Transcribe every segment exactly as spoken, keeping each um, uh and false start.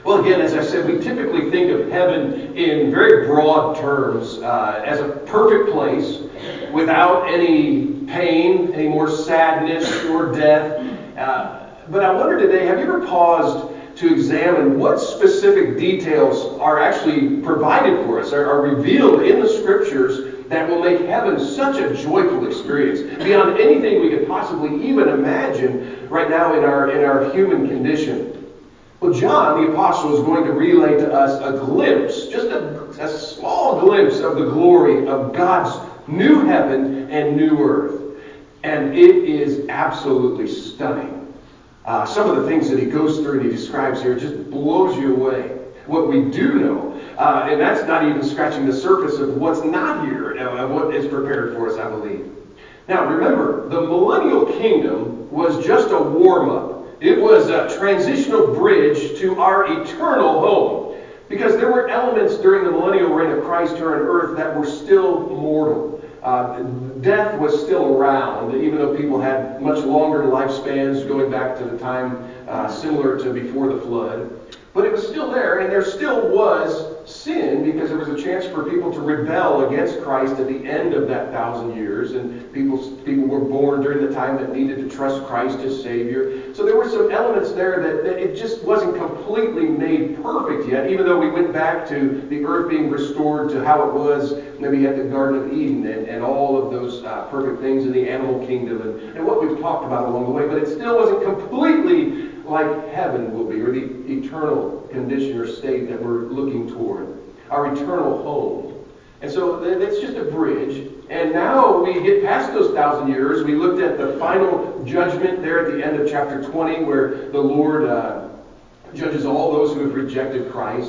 Well, again, as I said, we typically think of heaven in very broad terms uh, as a perfect place without any pain, any more sadness or death. Uh, but I wonder today, have you ever paused to examine what specific details are actually provided for us, are, are revealed in the Scriptures that will make heaven such a joyful experience beyond anything we could possibly even imagine right now in our in our human condition? Well, John, the apostle, is going to relay to us a glimpse, just a, a small glimpse of the glory of God's new heaven and new earth. And it is absolutely stunning. Uh, some of the things that he goes through and he describes here just blows you away. What we do know, uh, and that's not even scratching the surface of what's not here, uh, what is prepared for us, I believe. Now, remember, the millennial kingdom was just a warm-up. It was a transitional bridge to our eternal home. Because there were elements during the millennial reign of Christ here on earth that were still mortal. Uh, death was still around, even though people had much longer lifespans going back to the time uh, similar to before the flood. But it was still there, and there still was sin, because there was a chance for people to rebel against Christ at the end of that thousand years, and people people were born during the time that needed to trust Christ as Savior. So there were some elements there that, that it just wasn't completely made perfect yet, even though we went back to the earth being restored to how it was maybe at the Garden of Eden, and, and all of those uh, perfect things in the animal kingdom, and, and what we've talked about along the way. But it still wasn't completely like heaven will be, or the eternal condition or state that we're looking toward, our eternal home. And so that's just a bridge. And now we get past those thousand years. We looked at the final judgment there at the end of chapter twenty, where the Lord uh, judges all those who have rejected Christ.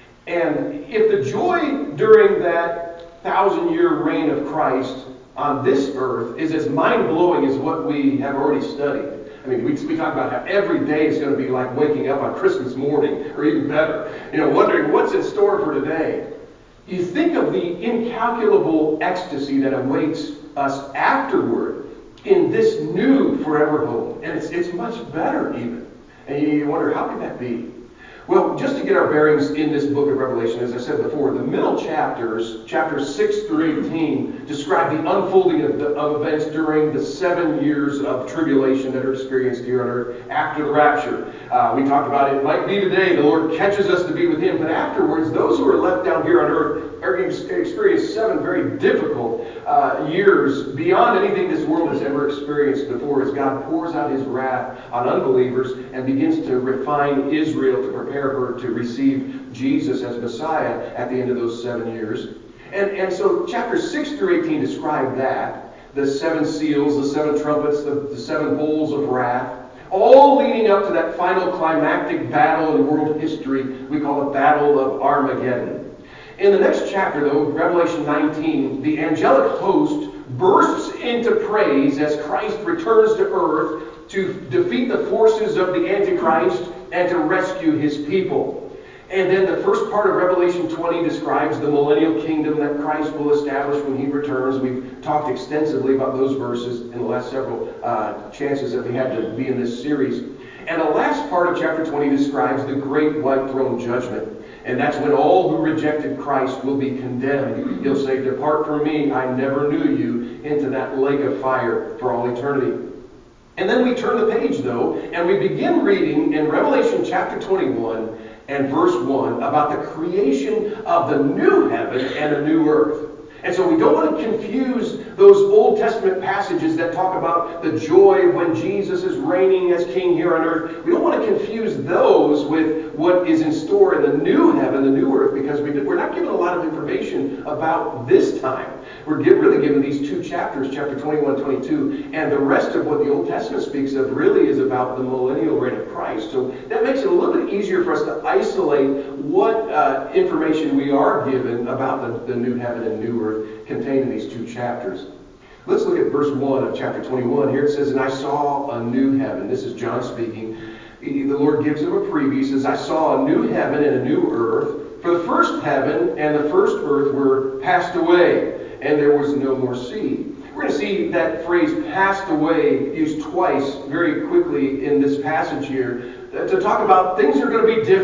And if the joy during that thousand-year reign of Christ on this earth is as mind-blowing as what we have already studied, I mean, we, we talk about how every day is going to be like waking up on Christmas morning, or even better, you know, wondering what's in store for today. You think of the incalculable ecstasy that awaits us afterward in this new forever home. And it's, it's much better even. And you wonder, how could that be? Well, just to get our bearings in this book of Revelation, as I said before, the middle chapters, chapters six through eighteen, describe the unfolding of, the, of events during the seven years of tribulation that are experienced here on earth after the rapture. Uh, we talked about it might be today, the Lord catches us to be with Him, but afterwards, those who are left down here on earth are going to experience seven very difficult uh, years beyond anything this world has ever experienced before, as God pours out His wrath on unbelievers and begins to refine Israel to prepare her to receive Jesus as Messiah at the end of those seven years. And, and so chapters six through eighteen describe that. The seven seals, the seven trumpets, the, the seven bowls of wrath, all leading up to that final climactic battle in world history we call the Battle of Armageddon. In the next chapter, though, Revelation nineteen, the angelic host bursts into praise as Christ returns to earth to defeat the forces of the Antichrist and to rescue His people. And then the first part of Revelation twenty describes the millennial kingdom that Christ will establish when He returns. We've talked extensively about those verses in the last several uh, chances that we had to be in this series. And the last part of chapter twenty describes the great white throne judgment. And that's when all who rejected Christ will be condemned. He'll say, "Depart from me, I never knew you," into that lake of fire for all eternity. And then we turn the page, though, and we begin reading in Revelation chapter twenty-one and verse one about the creation of the new heaven and the new earth. And so we don't want to confuse those Old Testament passages that talk about the joy of when Jesus is reigning as king here on earth. We don't want to confuse those with what is in store in the new heaven, the new earth, because we, we're not given a lot of information about this time. We're give, really given these two chapters, chapter twenty-one, twenty-two, and the rest of what the Old Testament speaks of really is about the millennial reign of Christ. So that makes it a little bit easier for us to isolate what uh, information we are given about the, the new heaven and new earth contained in these two chapters. Let's look at verse one of chapter twenty-one. Here it says, "And I saw a new heaven." This is John speaking. The Lord gives him a preview. He says, "I saw a new heaven and a new earth. For the first heaven and the first earth were passed away, and there was no more sea." We're going to see that phrase "passed away" used twice very quickly in this passage here to talk about things are going to be different.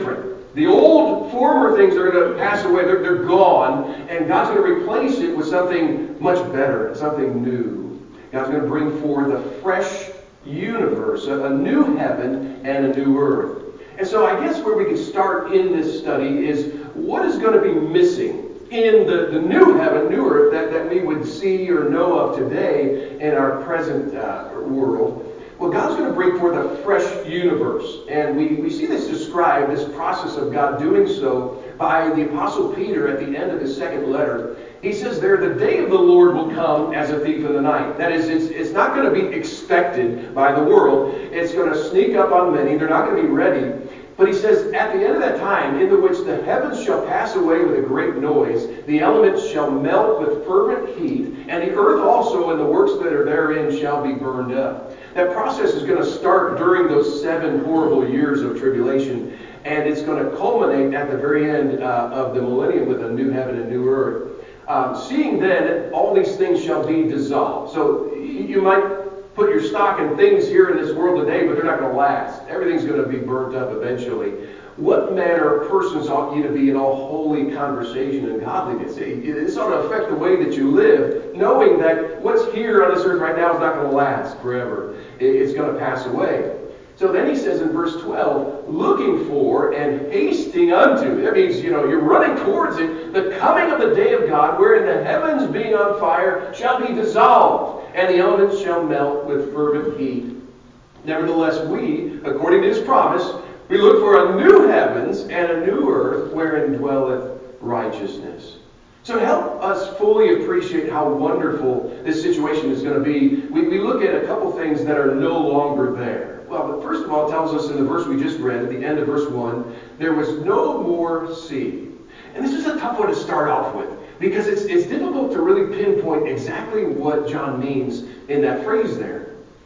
The old former things are going to pass away. They're, they're gone. And God's going to replace it with something much better, something new. God's going to bring forth a fresh universe, a, a new heaven and a new earth. And so I guess where we can start in this study is what is going to be missing in the, the new heaven, new earth that, that we would see or know of today in our present uh, world. Well, God's going to bring forth a fresh universe. And we, we see this described, this process of God doing so, by the Apostle Peter at the end of his second letter. He says there, the day of the Lord will come as a thief in the night. That is, it's, it's not going to be expected by the world. It's going to sneak up on many. They're not going to be ready. But he says, at the end of that time, in the which the heavens shall pass away with a great noise, the elements shall melt with fervent heat, and the earth also and the works that are therein shall be burned up. That process is going to start during those seven horrible years of tribulation, and it's going to culminate at the very end uh, of the millennium with a new heaven and new earth. Um, seeing then, all these things shall be dissolved. So you might put your stock in things here in this world today, but they're not going to last. Everything's going to be burnt up eventually. What manner of persons ought you to be in all holy conversation and godliness? This ought to affect the way that you live, knowing that what's here on this earth right now is not going to last forever. It's going to pass away. So then he says in verse twelve, looking for and hasting unto. That means, you know, you're running towards it. The coming of the day of God, wherein the heavens being on fire shall be dissolved, and the elements shall melt with fervent heat. Nevertheless, we, according to his promise, we look for a new heavens and a new earth wherein dwelleth righteousness. So to help us fully appreciate how wonderful this situation is going to be, we, we look at a couple things that are no longer there. Well, first of all, it tells us in the verse we just read, at the end of verse one, there was no more sea. And this is a tough one to start off with, because it's, it's difficult to really pinpoint exactly what John means in that phrase there.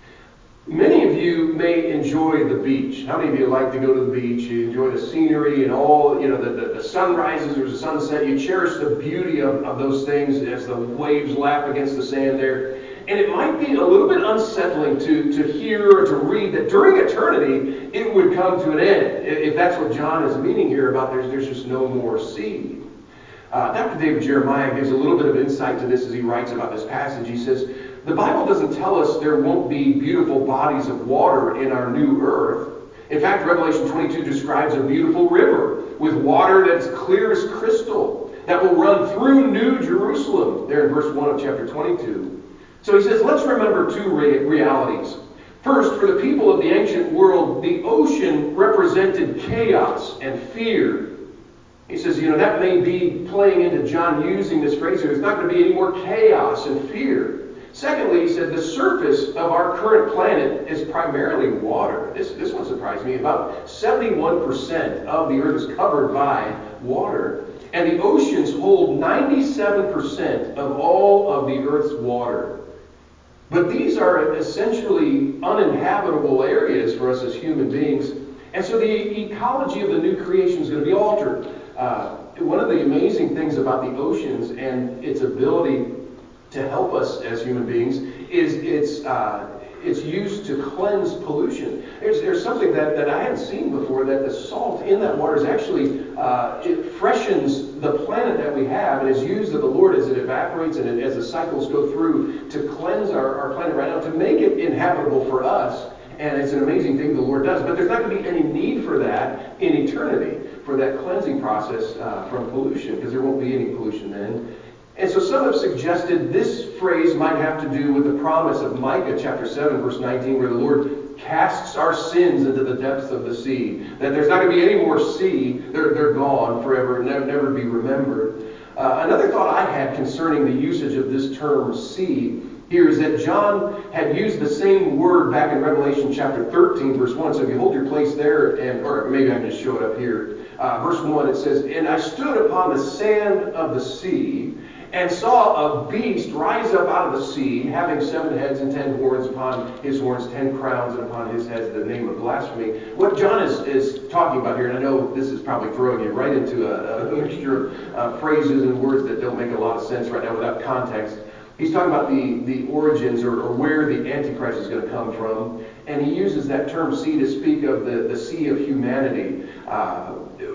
Many of you may enjoy the beach. How many of you like to go to the beach? You enjoy the scenery and all, you know, the, the, the sunrises or the sunset. You cherish the beauty of, of those things as the waves lap against the sand there. And it might be a little bit unsettling to, to hear or to read that during eternity it would come to an end. If that's what John is meaning here about there's, there's just no more sea. Uh, Doctor David Jeremiah gives a little bit of insight to this as he writes about this passage. He says, the Bible doesn't tell us there won't be beautiful bodies of water in our new earth. In fact, Revelation twenty-two describes a beautiful river with water that's clear as crystal that will run through New Jerusalem, there in verse one of chapter twenty-two. So he says, let's remember two re- realities. First, for the people of the ancient world, the ocean represented chaos and fear. He says, you know, that may be playing into John using this phrase here. There's not going to be any more chaos and fear. Secondly, he said, the surface of our current planet is primarily water. This, this one surprised me. About seventy-one percent of the earth is covered by water. And the oceans hold ninety-seven percent of all of the earth's water. But these are essentially uninhabitable areas for us as human beings. And so the ecology of the new creation is going to be altered. Uh, one of the amazing things about the oceans and its ability to help us as human beings is its uh, its used to cleanse pollution. There's there's something that, that I hadn't seen before, that the salt in that water is actually uh, it freshens the planet that we have, and is used of the Lord as it evaporates and it, as the cycles go through to cleanse our, our planet right now, to make it inhabitable for us. And it's an amazing thing the Lord does. But there's not going to be any need for that in eternity, for that cleansing process uh, from pollution, because there won't be any pollution then. And so some have suggested this phrase might have to do with the promise of Micah chapter seven, verse nineteen, where the Lord casts our sins into the depths of the sea. That there's not going to be any more sea. They're, they're gone forever, never, never be remembered. Uh, another thought I had concerning the usage of this term sea here is that John had used the same word back in Revelation chapter thirteen, verse one. So if you hold your place there, and or maybe I can just show it up here. Uh, verse one, it says, and I stood upon the sand of the sea, and saw a beast rise up out of the sea, having seven heads and ten horns, upon his horns ten crowns, and upon his heads the name of blasphemy. What John is, is talking about here, and I know this is probably throwing you right into a, a mixture of uh, phrases and words that don't make a lot of sense right now without context. He's talking about the, the origins or, or where the Antichrist is going to come from. And he uses that term sea to speak of the, the sea of humanity. Uh,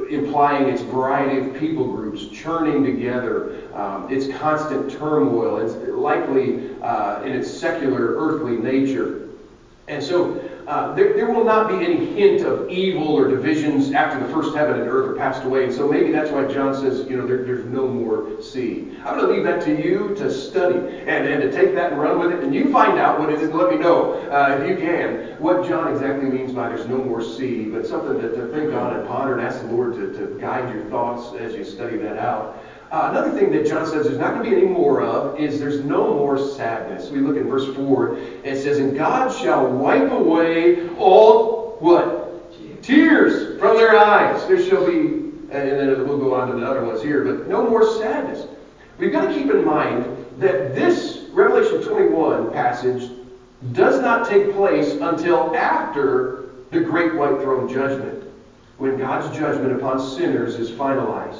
implying its variety of people groups churning together, um, its constant turmoil, it's likely uh, in its secular earthly nature. And so uh, there, there will not be any hint of evil or divisions after the first heaven and earth are passed away. And so maybe that's why John says, you know, there, there's no more sea. I'm going to leave that to you to study and, and to take that and run with it. And you find out what it is and let me know, uh, if you can, what John exactly means by there's no more sea. But something to, to think on and ponder and ask the Lord to, to guide your thoughts as you study that out. Uh, another thing that John says there's not going to be any more of is there's no more sadness. We look in verse four, and it says, and God shall wipe away all, what? Tears from their eyes. There shall be, and then we'll go on to the other ones here, but no more sadness. We've got to keep in mind that this Revelation twenty-one passage does not take place until after the great white throne judgment, when God's judgment upon sinners is finalized.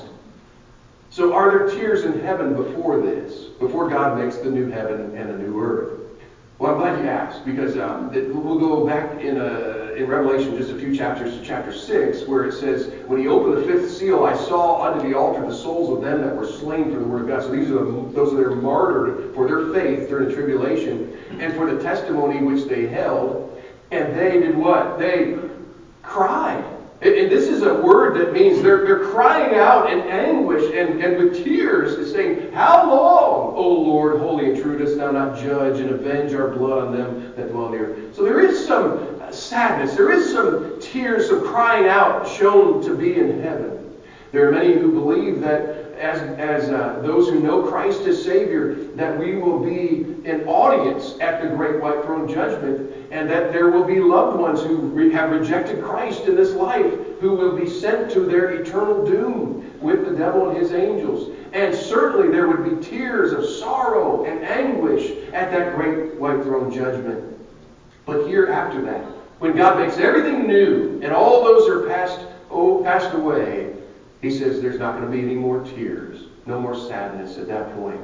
So are there tears in heaven before this, before God makes the new heaven and the new earth? Well, I'm glad you asked, because um, we'll go back in, a, in Revelation just a few chapters to chapter six, where it says, when he opened the fifth seal, I saw under the altar the souls of them that were slain for the word of God. So these are the, those that are martyred for their faith during the tribulation and for the testimony which they held. And they did what? They cried. And this is a word that means they're, they're crying out in anguish and, and with tears, saying, how long, O Lord, holy and true, dost thou not judge and avenge our blood on them that dwell on the earth? So there is some sadness, there is some tears, some crying out shown to be in heaven. There are many who believe that as, as uh, those who know Christ as Savior, that we will be an audience at the great white throne judgment, and that there will be loved ones who re- have rejected Christ in this life, who will be sent to their eternal doom with the devil and his angels. And certainly there would be tears of sorrow and anguish at that great white throne judgment. But here after that, when God makes everything new and all those are passed, oh, passed away, he says there's not going to be any more tears, no more sadness at that point.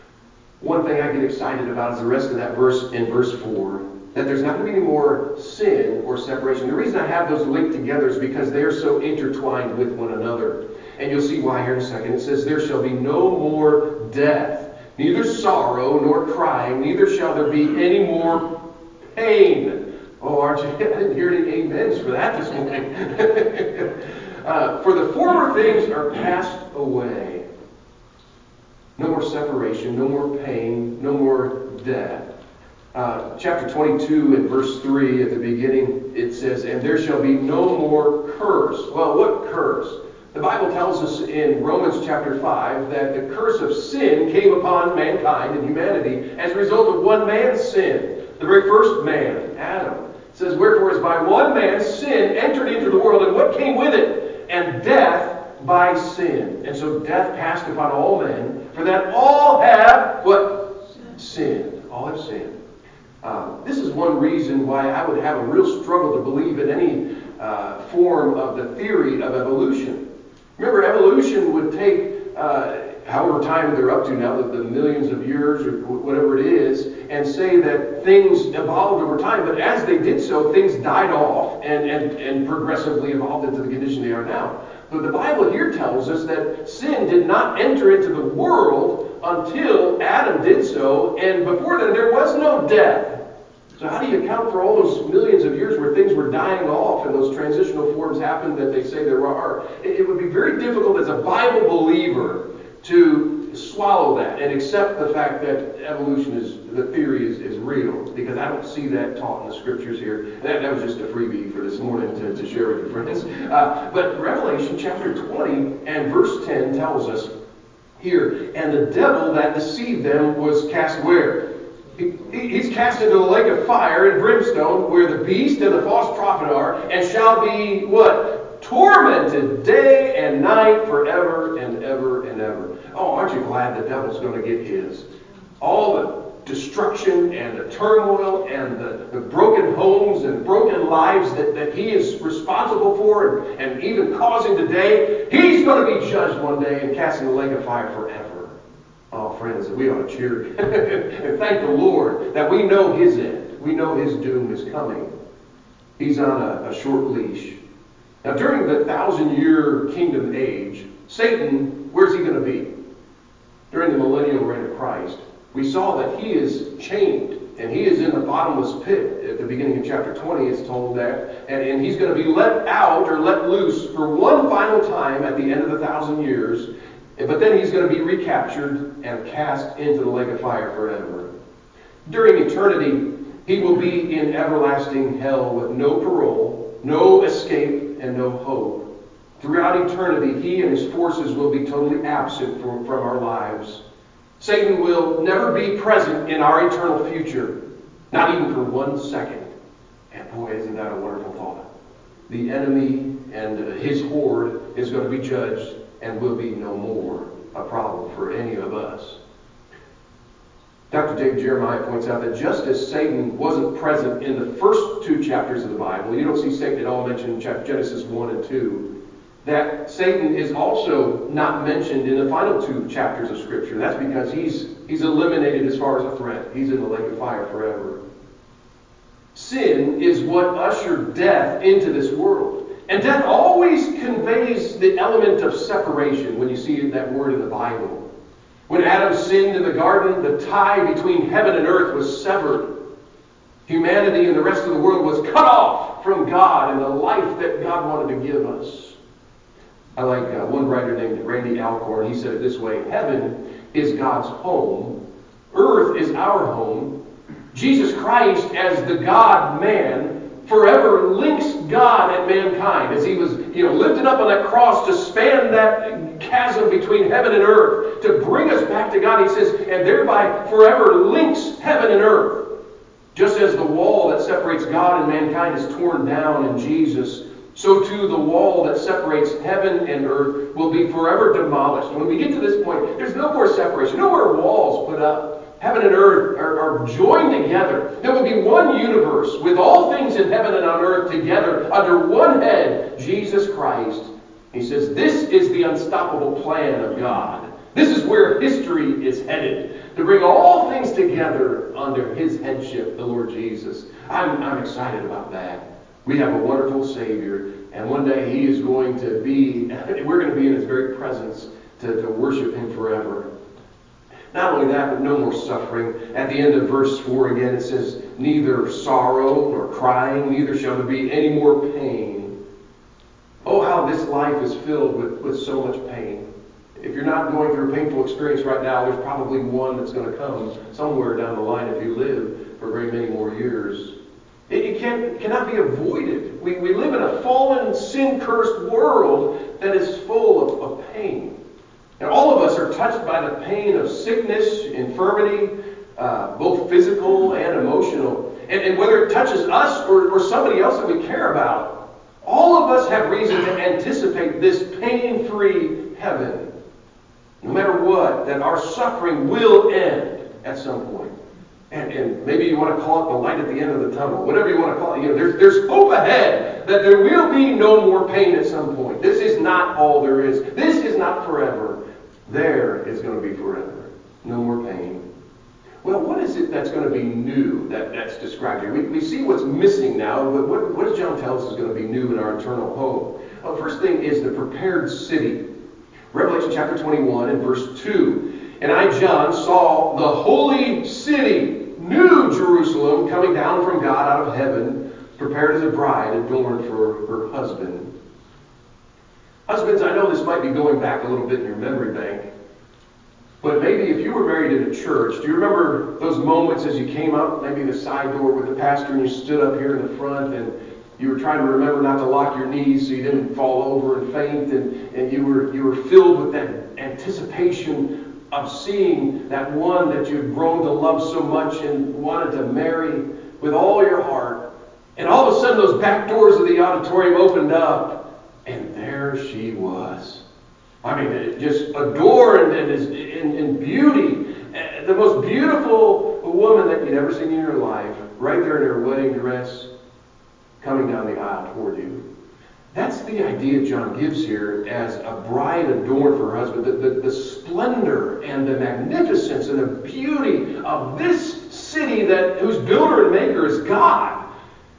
One thing I get excited about is the rest of that verse in verse four, that there's not going to be any more sin or separation. The reason I have those linked together is because they are so intertwined with one another. And you'll see why here in a second. It says, there shall be no more death, neither sorrow nor crying, neither shall there be any more pain. Oh, aren't you? I didn't hear any amens for that this morning. uh, for the former things are passed away. No more separation, no more pain, no more death. Uh, chapter twenty-two and verse three at the beginning, it says, and there shall be no more curse. Well, what curse? The Bible tells us in Romans chapter five that the curse of sin came upon mankind and humanity as a result of one man's sin. The very first man, Adam. It says, wherefore as by one man sin entered into the world, and what came with it? And death by sin. And so death passed upon all men, for that all have, what? Sinned. All have sinned. Uh, this is one reason why I would have a real struggle to believe in any uh, form of the theory of evolution. Remember, evolution would take uh, however time they're up to now, the, the millions of years or whatever it is, and say that things evolved over time. But as they did so, things died off and, and, and progressively evolved into the condition they are now. But the Bible here tells us that sin did not enter into the world until Adam did so, and before then there was no death. So how do you account for all those millions of years where things were dying off and those transitional forms happened that they say there are? It would be very difficult as a Bible believer to swallow that and accept the fact that evolution is, the theory is, is real, because I don't see that taught in the scriptures here. That, that was just a freebie for this morning to, to share with your friends. Uh, but Revelation chapter twenty and verse ten tells us here, and the devil that deceived them was cast where? He, he's cast into the lake of fire and brimstone, where the beast and the false prophet are, and shall be, what? Tormented day and night forever and ever and ever. Oh, aren't you glad the devil's going to get his? All the destruction and the turmoil and the, the broken homes and broken lives that, that he is responsible for and, and even causing today, he's going to be judged one day and cast in the lake of fire forever. Oh, friends, we ought to cheer and thank the Lord that we know his end. We know his doom is coming. He's on a, a short leash. Now, during the thousand-year kingdom age, Satan, where's he going to be? During the millennial reign of Christ, we saw that he is chained, and he is in the bottomless pit. At the beginning of chapter twenty, it's told that. And, and he's going to be let out or let loose for one final time at the end of the thousand years. But then he's going to be recaptured and cast into the lake of fire forever. During eternity, he will be in everlasting hell with no parole, no escape, and no hope. Throughout eternity, he and his forces will be totally absent from, from our lives. Satan will never be present in our eternal future, not even for one second. And boy, isn't that a wonderful thought. The enemy and his horde is going to be judged and will be no more a problem for any of us. Doctor Dave Jeremiah points out that just as Satan wasn't present in the first two chapters of the Bible, you don't see Satan at all mentioned in Genesis one and two, that Satan is also not mentioned in the final two chapters of Scripture. That's because he's, he's eliminated as far as a threat. He's in the lake of fire forever. Sin is what ushered death into this world. And death always conveys the element of separation when you see that word in the Bible. When Adam sinned in the garden, the tie between heaven and earth was severed. Humanity and the rest of the world was cut off from God and the life that God wanted to give us. I like uh, one writer named Randy Alcorn. He said it this way: heaven is God's home. Earth is our home. Jesus Christ, as the God-man, forever links God and mankind. As he was, you know, lifted up on that cross to span that chasm between heaven and earth, to bring us back to God, he says, and thereby forever links heaven and earth. Just as the wall that separates God and mankind is torn down in Jesus, so too the wall that separates heaven and earth will be forever demolished. When we get to this point, there's no more separation, no more walls put up. Heaven and earth are, are joined together. There will be one universe with all things in heaven and on earth together under one head, Jesus Christ. He says this is the unstoppable plan of God. This is where history is headed, to bring all things together under his headship, the Lord Jesus. I'm, I'm excited about that. We have a wonderful Savior, and one day he is going to be, we're going to be in his very presence to, to worship him forever. Not only that, but no more suffering. At the end of verse four again, it says, neither sorrow nor crying, neither shall there be any more pain. Oh, how this life is filled with, with so much pain. If you're not going through a painful experience right now, there's probably one that's going to come somewhere down the line if you live for very many more years. It, it can't, cannot be avoided. We, we live in a fallen, sin-cursed world that is full of, of pain. And all of us are touched by the pain of sickness, infirmity, uh, both physical and emotional. And, and whether it touches us or, or somebody else that we care about, all of us have reason to anticipate this pain-free heaven. No matter what, that our suffering will end at some point. And, and maybe you want to call it the light at the end of the tunnel. Whatever you want to call it. You know, there's, there's hope ahead that there will be no more pain at some point. This is not all there is. This is not forever. There is going to be forever. No more pain. Well, what is it that's going to be new that, that's described here? We, we see what's missing now, but what, what does John tell us is going to be new in our eternal home? Well, the first thing is the prepared city. Revelation chapter twenty-one and verse two. And I, John, saw the holy city, New Jerusalem, coming down from God out of heaven, prepared as a bride adorned for her husband. Husbands, I know this might be going back a little bit in your memory bank, but maybe if you were married in a church, do you remember those moments as you came up, maybe the side door with the pastor, and you stood up here in the front, and you were trying to remember not to lock your knees so you didn't fall over and faint, and, and you were you were filled with that anticipation of seeing that one that you had grown to love so much and wanted to marry with all your heart. And all of a sudden those back doors of the auditorium opened up, and there she was. I mean, just adorned and in, in beauty. The most beautiful woman that you'd ever seen in your life, right there in her wedding dress, coming down the aisle toward you. That's the idea John gives here as a bride adorned for her husband. The, the, the splendor and the magnificence and the beauty of this city that whose builder and maker is God.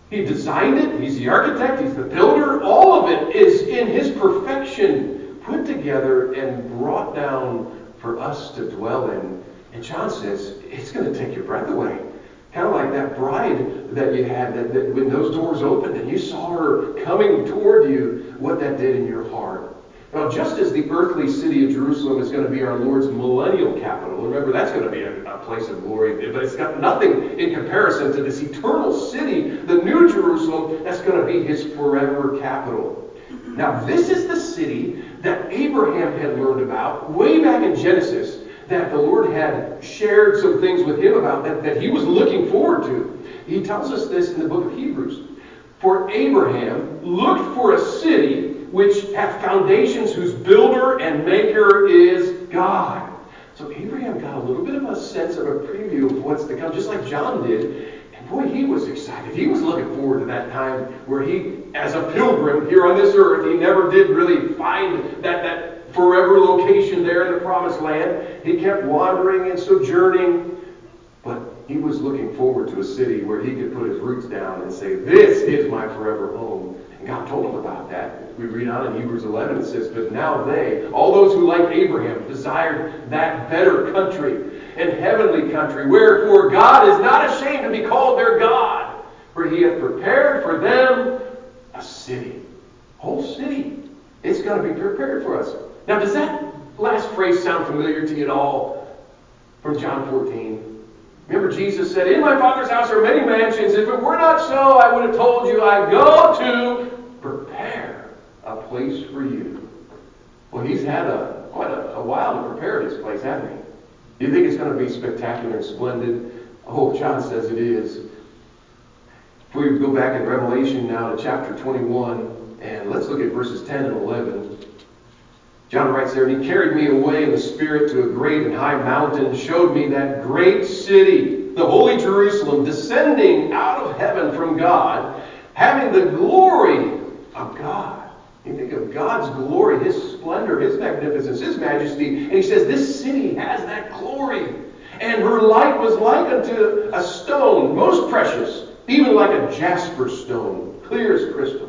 He designed it. He's the architect. He's the builder. All of it is in his perfection, put together and brought down for us to dwell in. And John says, it's going to take your breath away. Kind of like that bride that you had, that, that when those doors opened and you saw her coming toward you, what that did in your heart. Well, just as the earthly city of Jerusalem is going to be our Lord's millennial capital, remember that's going to be a, a place of glory, but it's got nothing in comparison to this eternal city, the New Jerusalem, that's going to be his forever capital. Now, this is the city that Abraham had learned about way back in Genesis, that the Lord had shared some things with him about, that, that he was looking forward to. He tells us this in the book of Hebrews. For Abraham looked for a city which hath foundations, whose builder and maker is God. So Abraham got a little bit of a sense of a preview of what's to come, just like John did. And boy, he was excited. He was looking forward to that time where he, as a pilgrim here on this earth, he never did really find that, that forever location there in the promised land. He kept wandering and sojourning. But he was looking forward to a city where he could put his roots down and say, this is my forever home. And God told him about that. We read on in Hebrews eleven, it says, but now they, all those who like Abraham, desired that better country and heavenly country, wherefore God is not ashamed to be called their God, for he hath prepared for them a city. Whole city. It's going to be prepared for us. Now, does that last phrase sound familiar to you at all from John fourteen? Remember, Jesus said, in my Father's house are many mansions. If it were not so, I would have told you, I go to prepare a place for you. Well, he's had a quite a, a while to prepare this place, hasn't he? Do you think it's going to be spectacular and splendid? Oh, John says it is. If we go back in Revelation now to chapter twenty-one, and let's look at verses ten and eleven. John writes there, and he carried me away in the Spirit to a great and high mountain, showed me that great city, the holy Jerusalem, descending out of heaven from God, having the glory of God. You think of God's glory, his splendor, his magnificence, his majesty. And he says, this city has that glory. And her light was like unto a stone, most precious, even like a jasper stone, clear as crystal.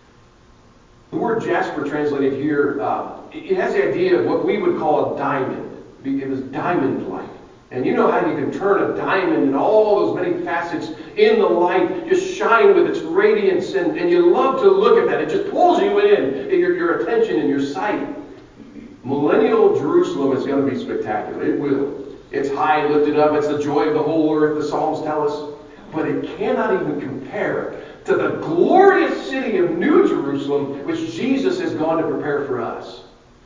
The word jasper translated here, uh, it has the idea of what we would call a diamond. It was diamond-like. And you know how you can turn a diamond and all those many facets in the light just shine with its radiance, and, and you love to look at that. It just pulls you in, in your, your attention and your sight. Millennial Jerusalem is going to be spectacular. It will. It's high and lifted up. It's the joy of the whole earth, the Psalms tell us. But it cannot even compare to the glorious city of New Jerusalem, which Jesus has gone to prepare for us.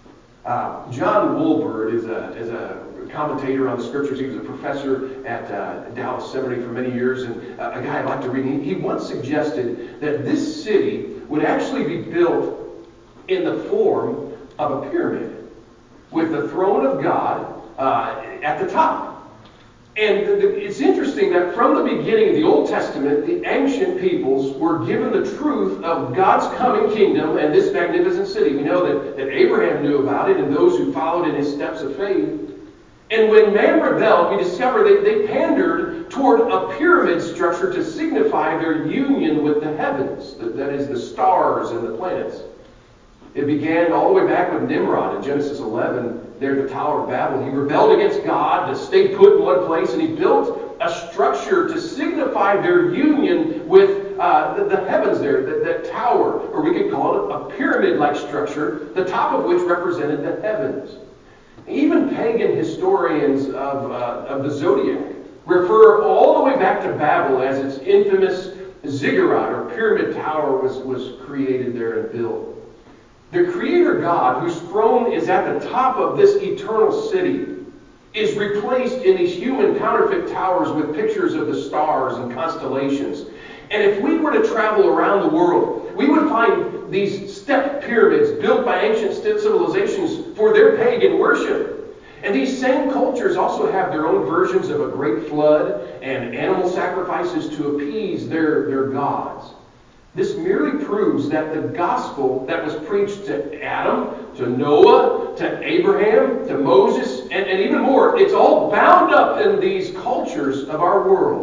Uh, John Woolbird is a, is a commentator on the Scriptures. He was a professor at uh, Dallas Seminary for many years, and uh, a guy I like to read. He, he once suggested that this city would actually be built in the form of a pyramid, with the throne of God uh, at the top. And the, the, it's interesting that from the beginning of the Old Testament, the ancient peoples were given the truth of God's coming kingdom and this magnificent city. We know that, that Abraham knew about it, and those who followed in his steps of faith. And when man rebelled, we discover they, they pandered toward a pyramid structure to signify their union with the heavens, that, that is, the stars and the planets. It began all the way back with Nimrod in Genesis eleven, there at the Tower of Babel. He rebelled against God to stay put in one place, and he built a structure to signify their union with uh, the, the heavens there, that, that tower, or we could call it a pyramid-like structure, the top of which represented the heavens. Even pagan historians of, uh, of the zodiac refer all the way back to Babel as its infamous ziggurat, or pyramid tower, was, was created there and built. The Creator God, whose throne is at the top of this eternal city, is replaced in these human counterfeit towers with pictures of the stars and constellations. And if we were to travel around the world, we would find these step pyramids built by ancient civilizations for their pagan worship. And these same cultures also have their own versions of a great flood and animal sacrifices to appease their, their gods. This merely proves that the gospel that was preached to Adam, to Noah, to Abraham, to Moses, and, and even more, it's all bound up in these cultures of our world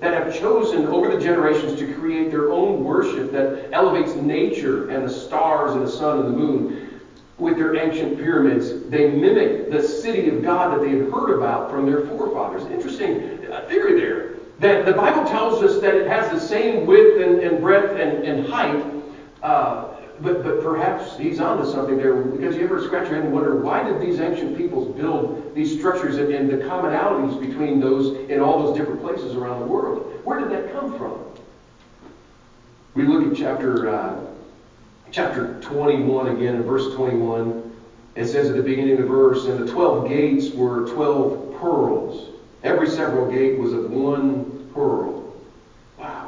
that have chosen over the generations to create their own worship that elevates nature and the stars and the sun and the moon. With their ancient pyramids, they mimic the city of God that they had heard about from their forefathers. Interesting theory there. That the Bible tells us that it has the same width and, and breadth and, and height, uh, but, but perhaps he's onto something there, because you ever scratch your head and wonder, why did these ancient peoples build these structures and, and the commonalities between those in all those different places around the world? Where did that come from? We look at chapter uh, chapter twenty-one again, in verse twenty-one. It says at the beginning of the verse, and the twelve gates were twelve pearls. Every several gate was of one pearl. Wow.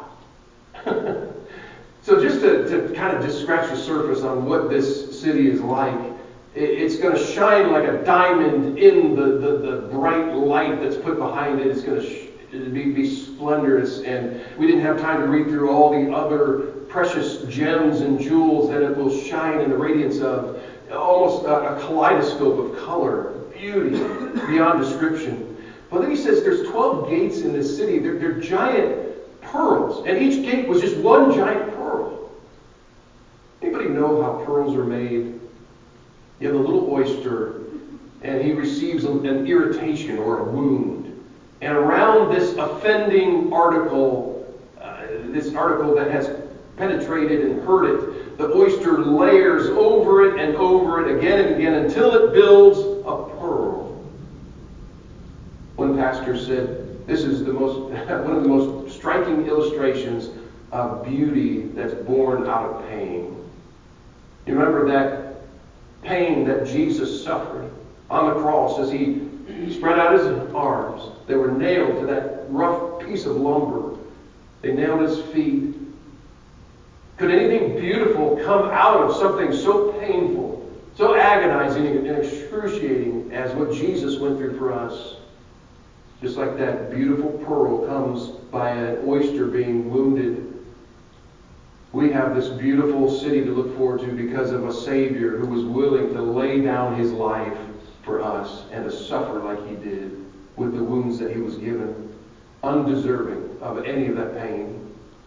So just to, to kind of just scratch the surface on what this city is like, it's going to shine like a diamond in the, the, the bright light that's put behind it. It's going to sh- be, be splendorous. And we didn't have time to read through all the other precious gems and jewels that it will shine in the radiance of. Almost a, a kaleidoscope of color, beauty, beyond description. But then he says there's twelve gates in this city. They're, they're giant pearls. And each gate was just one giant pearl. Anybody know how pearls are made? You have a little oyster, and he receives an irritation or a wound. And around this offending article, uh, this article that has penetrated and hurt it, the oyster layers over it and over it again and again until it builds a pearl. One pastor said, this is the most one of the most striking illustrations of beauty that's born out of pain. You remember that pain that Jesus suffered on the cross as he spread out his arms. They were nailed to that rough piece of lumber. They nailed his feet. Could anything beautiful come out of something so painful, so agonizing and excruciating as what Jesus went through for us? Just like that beautiful pearl comes by an oyster being wounded. We have this beautiful city to look forward to because of a Savior who was willing to lay down his life for us and to suffer like he did with the wounds that he was given, undeserving of any of that pain.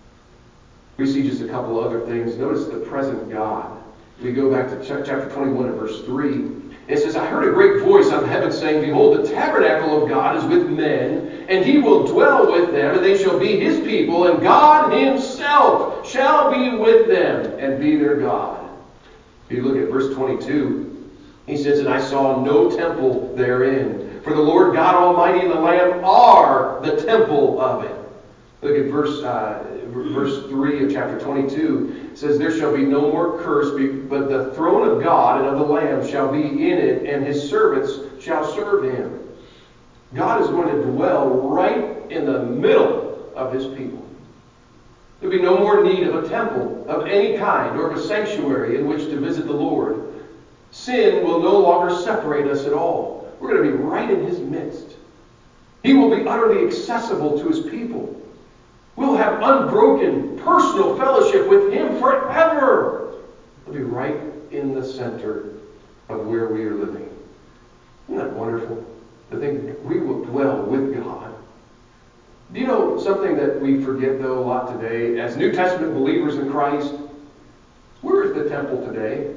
We see just a couple other things. Notice the present God. We go back to ch- chapter twenty-one and verse three. It says, I heard a great voice out of heaven saying, behold, the tabernacle of God is with men, and he will dwell with them, and they shall be his people, and God himself shall be with them and be their God. If you look at verse twenty-two, he says, and I saw no temple therein, for the Lord God Almighty and the Lamb are the temple of it. Look at verse uh, verse three of chapter twenty-two. It says, there shall be no more curse, but the throne of God and of the Lamb shall be in it, and his servants shall serve him. God is going to dwell right in the middle of his people. There'll be no more need of a temple of any kind or of a sanctuary in which to visit the Lord. Sin will no longer separate us at all. We're going to be right in his midst. He will be utterly accessible to his people. We'll have unbroken personal fellowship with him forever. We'll be right in the center of where we are living. Isn't that wonderful? To think we will dwell with God. Do you know something that we forget, though, a lot today? As New Testament believers in Christ, where is the temple today?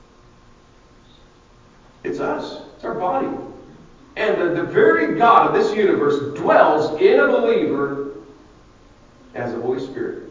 It's us. It's our body. And the, the very God of this universe dwells in a believer as the Holy Spirit.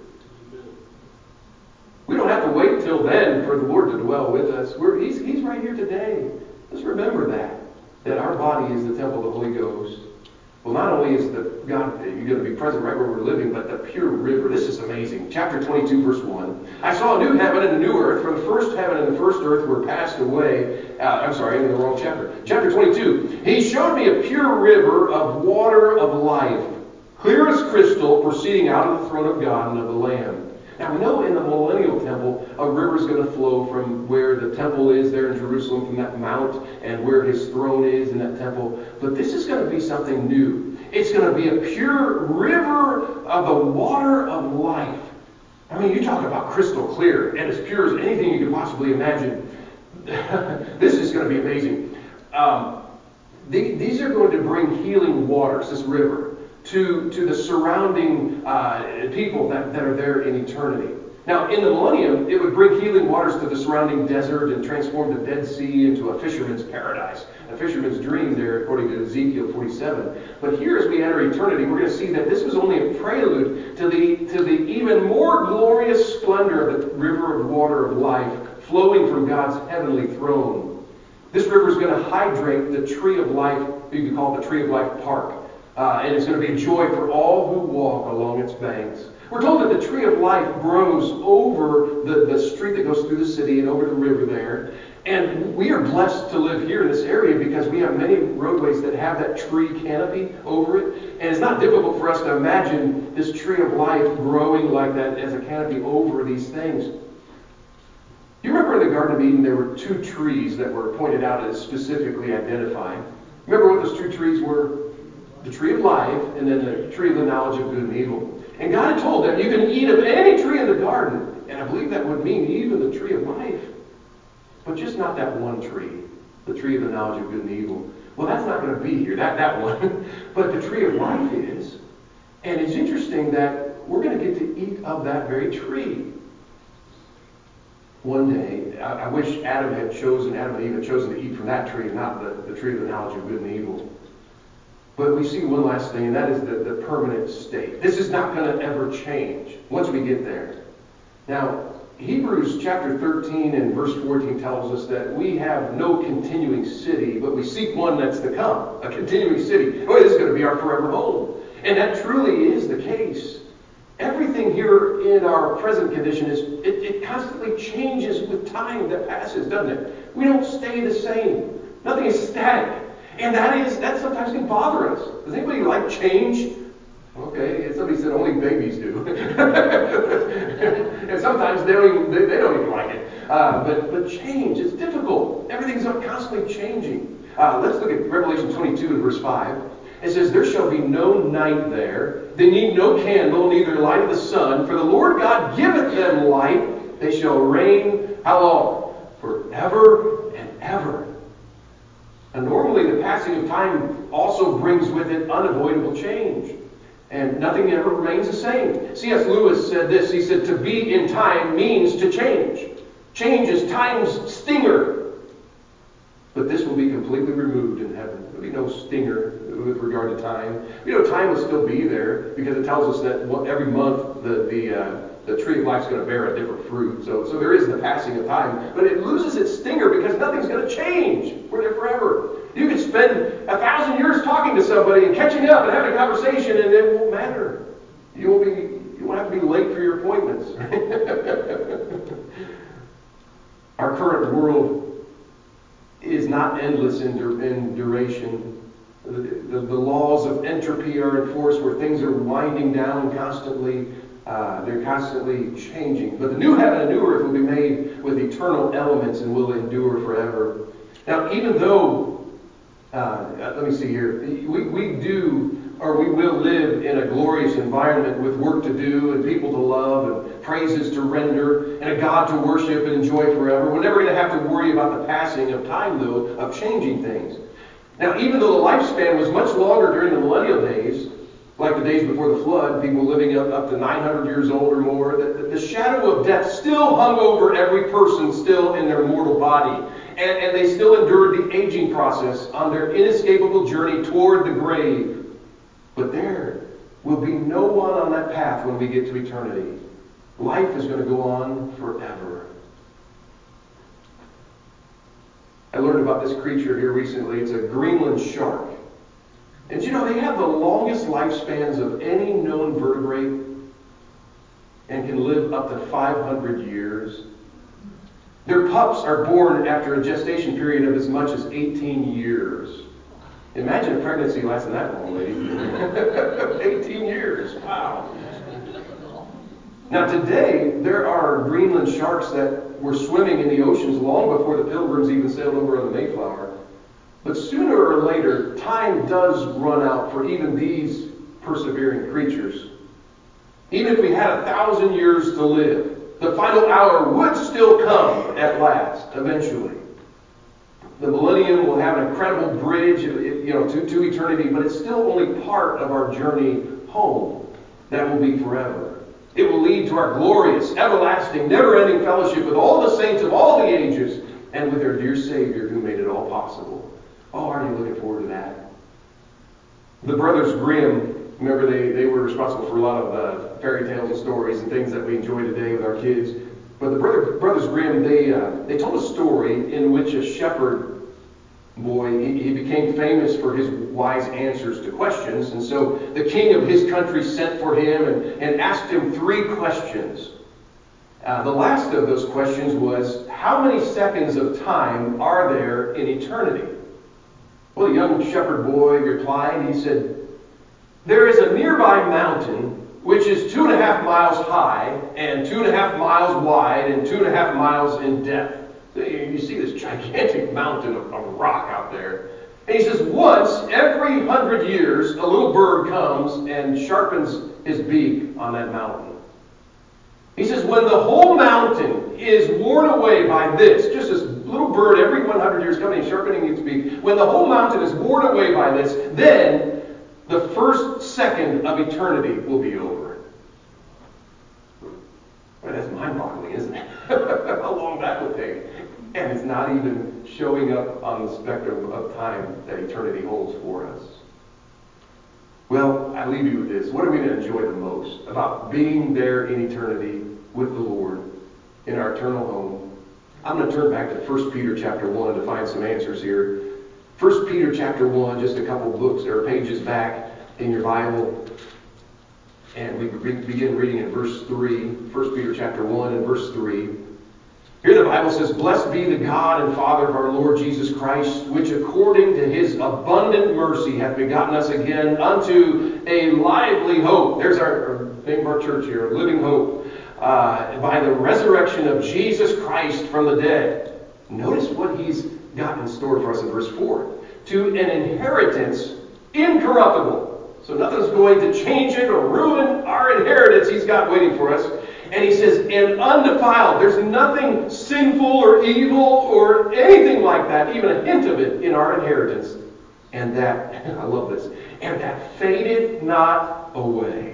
We don't have to wait till then for the Lord to dwell with us. We're, he's, he's right here today. Let's remember that. That our body is the temple of the Holy Ghost. Well, not only is the God you're going to be present right where we're living, but the pure river. This is amazing. Chapter twenty-two, verse one. I saw a new heaven and a new earth, for the first heaven and the first earth were passed away. Uh, I'm sorry, I'm in the wrong chapter. Chapter twenty-two. He showed me a pure river of water of life, clear as crystal, proceeding out of the throne of God and of the Lamb. Now we know in the millennial temple, a river is going to flow from where the temple is there in Jerusalem, from that mount, and where his throne is in that temple. But this is going to be something new. It's going to be a pure river of the water of life. I mean, you talk about crystal clear and as pure as anything you could possibly imagine. This is going to be amazing. Um, the, these are going to bring healing waters, this river, to, to the surrounding uh, people that, that are there in eternity. Now, in the millennium, it would bring healing waters to the surrounding desert and transform the Dead Sea into a fisherman's paradise, a fisherman's dream there, according to Ezekiel forty-seven. But here, as we enter eternity, we're going to see that this was only a prelude to the, to the even more glorious splendor of the river of water of life flowing from God's heavenly throne. This river is going to hydrate the tree of life, you could call it the Tree of Life Park. Uh, and it's going to be a joy for all who walk along its banks. We're told that the Tree of Life grows over the, the street that goes through the city and over the river there. And we are blessed to live here in this area because we have many roadways that have that tree canopy over it. And it's not difficult for us to imagine this Tree of Life growing like that as a canopy over these things. You remember in the Garden of Eden there were two trees that were pointed out as specifically identified. Remember what those two trees were? The tree of life and then the tree of the knowledge of good and evil. And God had told them, you can eat of any tree in the garden. And I believe that would mean even the tree of life. But just not that one tree, the tree of the knowledge of good and evil. Well, that's not going to be here, that, that one. But the tree of life is. And it's interesting that we're going to get to eat of that very tree. One day, I, I wish Adam had chosen, Adam and Eve had chosen to eat from that tree and not the, the tree of the knowledge of good and evil. But we see one last thing, and that is the, the permanent state. This is not going to ever change once we get there. Now, Hebrews chapter thirteen and verse fourteen tells us that we have no continuing city, but we seek one that's to come, a continuing city. Oh, this is going to be our forever home. And that truly is the case. Everything here in our present condition is, it, it constantly changes with time that passes, doesn't it? We don't stay the same. Nothing is static. And that is, that sometimes can bother us. Does anybody like change? Okay, somebody said only babies do. And sometimes they don't even, they, they don't even like it. Uh, but, but change is difficult. Everything's constantly changing. Uh, let's look at Revelation twenty-two and verse five. It says, there shall be no night there. They need no candle, neither the light of the sun. For the Lord God giveth them light. They shall reign, how long? Forever and ever. And normally the passing of time also brings with it unavoidable change. And nothing ever remains the same. C S Lewis said this. He said, to be in time means to change. Change is time's stinger. But this will be completely removed in heaven. There will be no stinger with regard to time. You know, time will still be there because it tells us that every month the the, uh, the tree of life is going to bear a different fruit. So, so there is the passing of time. But it loses its stinger because nothing's going to change. We're there forever. You could spend a thousand years talking to somebody and catching up and having a conversation, and it won't matter. You won't be. You won't have to be late for your appointments. Our current world is not endless in, dur- in duration. The, the, the laws of entropy are in force where things are winding down constantly. Uh, they're constantly changing. But the new heaven and new earth will be made with eternal elements and will endure forever. Now, even though, uh, let me see here, we, we do or we will live in a glorious environment with work to do and people to love and praises to render and a God to worship and enjoy forever. We're never going to have to worry about the passing of time, though, of changing things. Now, even though the lifespan was much longer during the millennial days, like the days before the flood, people living up, up to nine hundred years old or more, the, the shadow of death still hung over every person still in their mortal body. And, and they still endured the aging process on their inescapable journey toward the grave. But there will be no one on that path when we get to eternity. Life is going to go on forever. I learned about this creature here recently. It's a Greenland shark. And you know, they have the longest lifespans of any known vertebrate and can live up to five hundred years. Their pups are born after a gestation period of as much as eighteen years. Imagine a pregnancy lasting that long, lady. eighteen years. Wow. Now today, there are Greenland sharks that were swimming in the oceans long before the Pilgrims even sailed over on the Mayflower. But sooner or later, time does run out for even these persevering creatures. Even if we had a thousand years to live, the final hour would still come at last, eventually. The millennium will have an incredible bridge. It, it, you know, to, to eternity, but it's still only part of our journey home that will be forever. It will lead to our glorious, everlasting, never-ending fellowship with all the saints of all the ages and with our dear Savior who made it all possible. Oh, aren't you looking forward to that? The Brothers Grimm, remember they, they were responsible for a lot of uh, fairy tales and stories and things that we enjoy today with our kids. But the brother, Brothers Grimm, they uh, they told a story in which a shepherd boy, he, he became famous for his wise answers to questions. And so the king of his country sent for him and, and asked him three questions. Uh, the last of those questions was, how many seconds of time are there in eternity? Well, the young shepherd boy replied, he said, there is a nearby mountain which is two and a half miles high and two and a half miles wide and two and a half miles in depth. You see this gigantic mountain of, of rock out there. And he says, once every hundred years, a little bird comes and sharpens his beak on that mountain. He says, when the whole mountain is worn away by this, just this little bird every one hundred years coming and sharpening its beak, when the whole mountain is worn away by this, then the first second of eternity will be over. Well, that's mind-boggling, isn't it? How long that would take. And it's not even showing up on the spectrum of time that eternity holds for us. Well, I leave you with this. What are we going to enjoy the most about being there in eternity with the Lord in our eternal home? I'm going to turn back to First Peter chapter one to find some answers here. First Peter chapter one, just a couple books or pages back in your Bible. And we begin reading in verse three. First Peter chapter one and verse three. Here the Bible says, blessed be the God and Father of our Lord Jesus Christ, which according to his abundant mercy hath begotten us again unto a lively hope. There's our, our name of our church here, a living hope. Uh, by the resurrection of Jesus Christ from the dead. Notice what he's got in store for us in verse four. To an inheritance incorruptible. So nothing's going to change it or ruin our inheritance he's got waiting for us. And he says, and undefiled. There's nothing sinful or evil or anything like that, even a hint of it in our inheritance. And that, I love this, and that fadeth not away.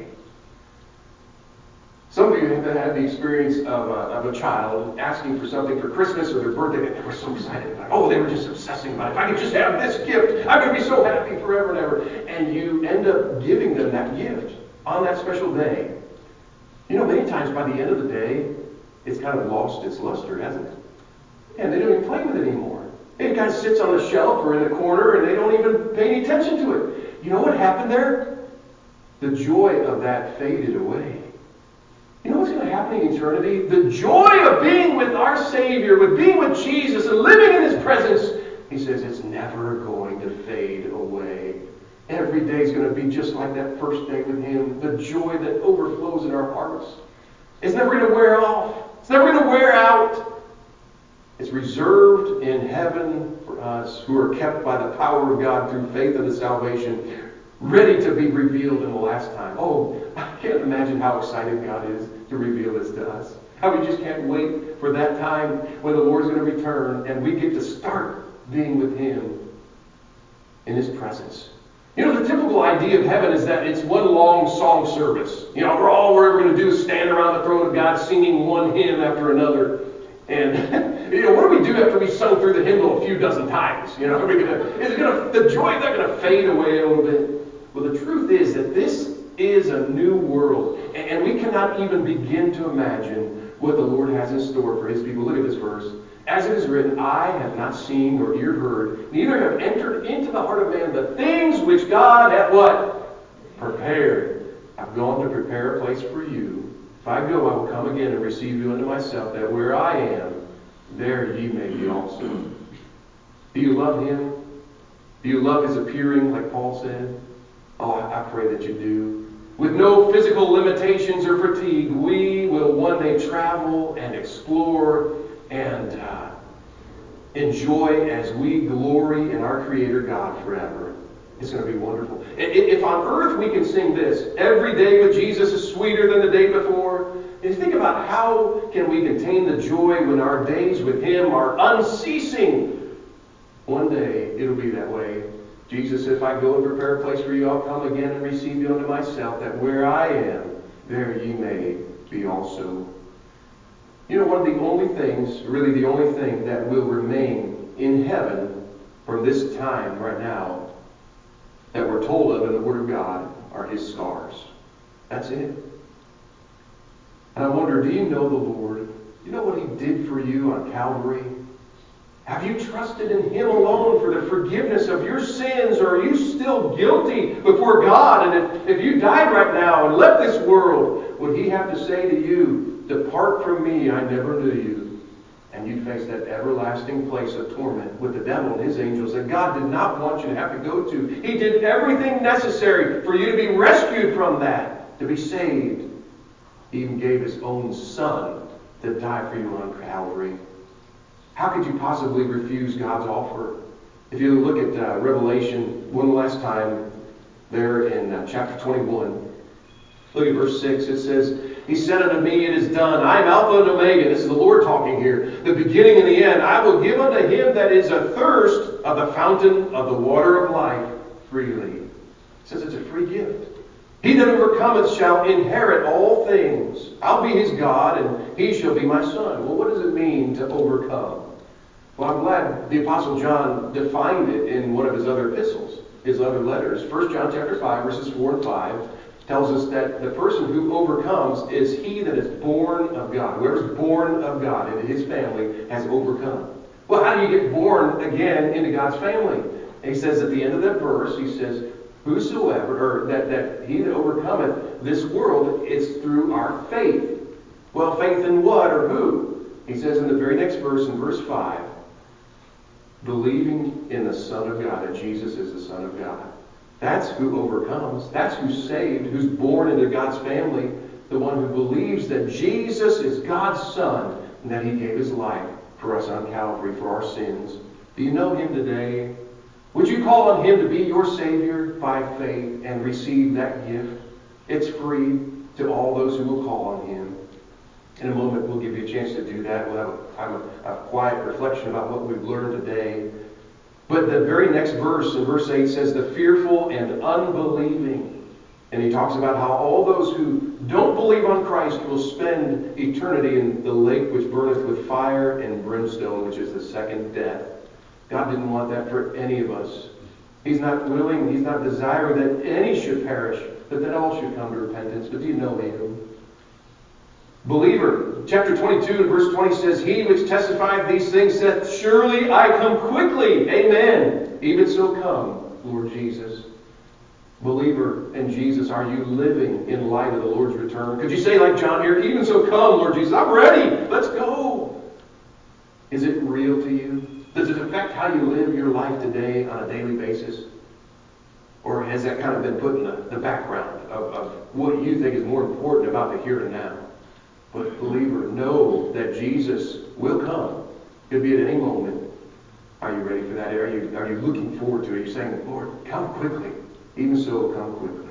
Some of you have had the experience of a, of a child asking for something for Christmas or their birthday, and they were so excited about it. Oh, they were just obsessing about it. If I could just have this gift, I'm going to be so happy forever and ever. And you end up giving them that gift on that special day. You know, many times by the end of the day, it's kind of lost its luster, hasn't it? And they don't even play with it anymore. It kind of sits on the shelf or in the corner, and they don't even pay any attention to it. You know what happened there? The joy of that faded away. You know what's going to happen in eternity? The joy of being with our Savior, with being with Jesus and living in his presence, he says it's never going to fade away. Every day is going to be just like that first day with him. The joy that overflows in our hearts. It's never going to wear off. It's never going to wear out. It's reserved in heaven for us who are kept by the power of God through faith in the salvation, ready to be revealed in the last time. Oh, I can't imagine how excited God is to reveal this to us. How we just can't wait for that time when the Lord's going to return and we get to start being with him in his presence. You know, the typical idea of heaven is that it's one long song service. You know, we're all we're ever going to do is stand around the throne of God singing one hymn after another. And, you know, what do we do after we sung through the hymnal a few dozen times? You know, are we gonna, is it gonna, the joy is not going to fade away a little bit? Well, the truth is that this is a new world. And, and we cannot even begin to imagine what the Lord has in store for his people. Look at this verse. As it is written, eye have not seen nor ear heard, neither have entered into the heart of man the things which God hath what? Prepared. I've gone to prepare a place for you. If I go, I will come again and receive you unto myself, that where I am, there ye may be also. Do you love him? Do you love his appearing, like Paul said? Oh, I pray that you do. With no physical limitations or fatigue, we will one day travel and explore and uh, enjoy as we glory in our Creator God forever. It's going to be wonderful. If on earth we can sing this, every day with Jesus is sweeter than the day before, and think about how can we contain the joy when our days with him are unceasing. One day it'll be that way. Jesus said, if I go and prepare a place for you, I'll come again and receive you unto myself, that where I am, there ye may be also. You know, one of the only things, really the only thing that will remain in heaven from this time right now that we're told of in the Word of God are his scars. That's it. And I wonder, do you know the Lord? Do you know what he did for you on Calvary? Have you trusted in him alone for the forgiveness of your sins? Or are you still guilty before God? And if, if you died right now and left this world, would he have to say to you, depart from me, I never knew you? And you'd face that everlasting place of torment with the devil and his angels that God did not want you to have to go to. He did everything necessary for you to be rescued from that, to be saved. He even gave his own son to die for you on Calvary. How could you possibly refuse God's offer? If you look at uh, Revelation one last time, there in uh, chapter twenty-one, look at verse six. It says, he said unto me, it is done. I am Alpha and Omega. This is the Lord talking here. The beginning and the end. I will give unto him that is athirst of the fountain of the water of life freely. It says it's a free gift. He that overcometh shall inherit all things. I'll be his God, and he shall be my son. Well, what does it mean to overcome? Well, I'm glad the Apostle John defined it in one of his other epistles, his other letters. First John chapter five, verses four and five, tells us that the person who overcomes is he that is born of God. Whoever's born of God into his family has overcome. Well, how do you get born again into God's family? And he says at the end of that verse, he says, whosoever, or that, that he that overcometh this world is through our faith. Well, faith in what or who? He says in the very next verse, in verse five, believing in the Son of God, that Jesus is the Son of God. That's who overcomes. That's who's saved, who's born into God's family. The one who believes that Jesus is God's Son and that he gave his life for us on Calvary for our sins. Do you know him today? Would you call on him to be your Savior by faith and receive that gift? It's free to all those who will call on him. In a moment, we'll give you a chance to do that. We'll have a time of, of quiet reflection about what we've learned today. But the very next verse, in verse eight, says, the fearful and unbelieving. And he talks about how all those who don't believe on Christ will spend eternity in the lake which burneth with fire and brimstone, which is the second death. God didn't want that for any of us. He's not willing, he's not desiring that any should perish, but that all should come to repentance. But do you know him? Believer, chapter twenty-two and verse twenty says, he which testifieth these things saith, surely I come quickly. Amen. Even so come, Lord Jesus. Believer in Jesus, are you living in light of the Lord's return? Could you say like John here, even so come, Lord Jesus, I'm ready. Let's go. Is it real to you? Does it affect how you live your life today on a daily basis? Or has that kind of been put in the, the background of, of what you think is more important about the here and now? But believer, know that Jesus will come. Could be at any moment. Are you ready for that? Are you, are you looking forward to it? Are you saying, Lord, come quickly. Even so, come quickly.